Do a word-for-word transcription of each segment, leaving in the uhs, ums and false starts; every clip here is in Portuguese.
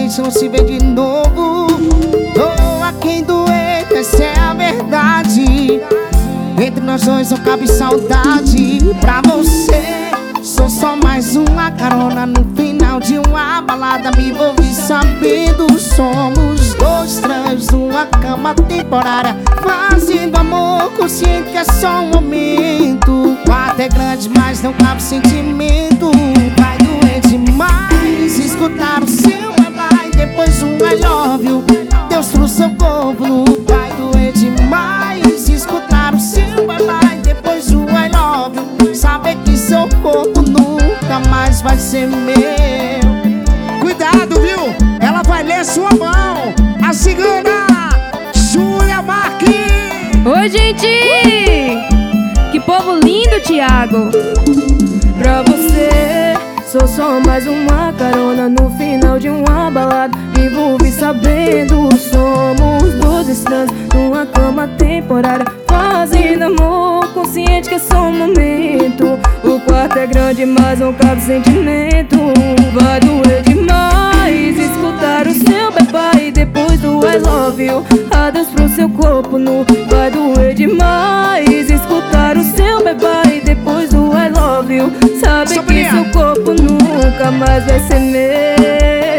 gente não se vê de novo. Doa quem doer, essa é a verdade. Entre nós dois não cabe saudade. Pra você, sou só mais uma carona no final de uma balada. Me envolvi sabendo, somos dois estranhos numa cama temporária, fazendo amor consciente que é só um momento. O quarto é grande, mas não cabe sentimento. Vai doer demais escutar o seu bye-bye, depois um I love you. Deus trouxe seu corpo. Vai doer demais escutar o seu bye-bye, depois um I love you. Saber que seu corpo nunca mais vai ser meu. Cuidado, viu? Ela vai ler sua mão. A cigana Júlia Marques. Oi, gente! Que povo lindo, Thiago. Pra você, sou só mais uma carona no final de uma balada. Me envolvi sabendo, somos dois estranhos numa cama temporária, fazendo amor consciente que é só um momento. O quarto é grande, mas não cabe sentimento. Vai doer demais escutar o seu bye-bye, depois do I love you. Adeus pro seu corpo nu. Vai doer demais escutar o seu bye-bye, depois do I love you. Sabe que seu corpo nunca mais vai ser meu.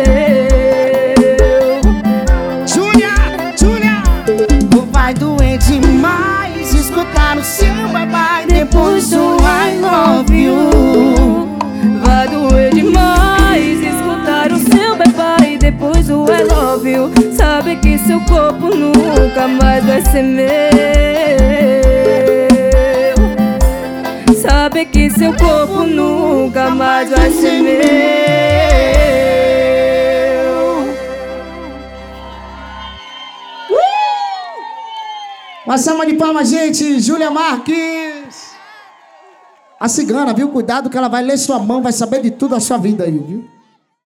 Júlia, Júlia. Vai doer demais escutar o seu bye-bye, depois do I love you. Vai doer demais escutar o seu bye-bye, depois do I love you. Sabe que seu corpo nunca mais vai ser meu. Sabe que seu corpo nunca mais vai ser meu. Uma salva de palmas, gente. Júlia Marques. A cigana, viu? Cuidado que ela vai ler sua mão, vai saber de tudo da sua vida aí, viu?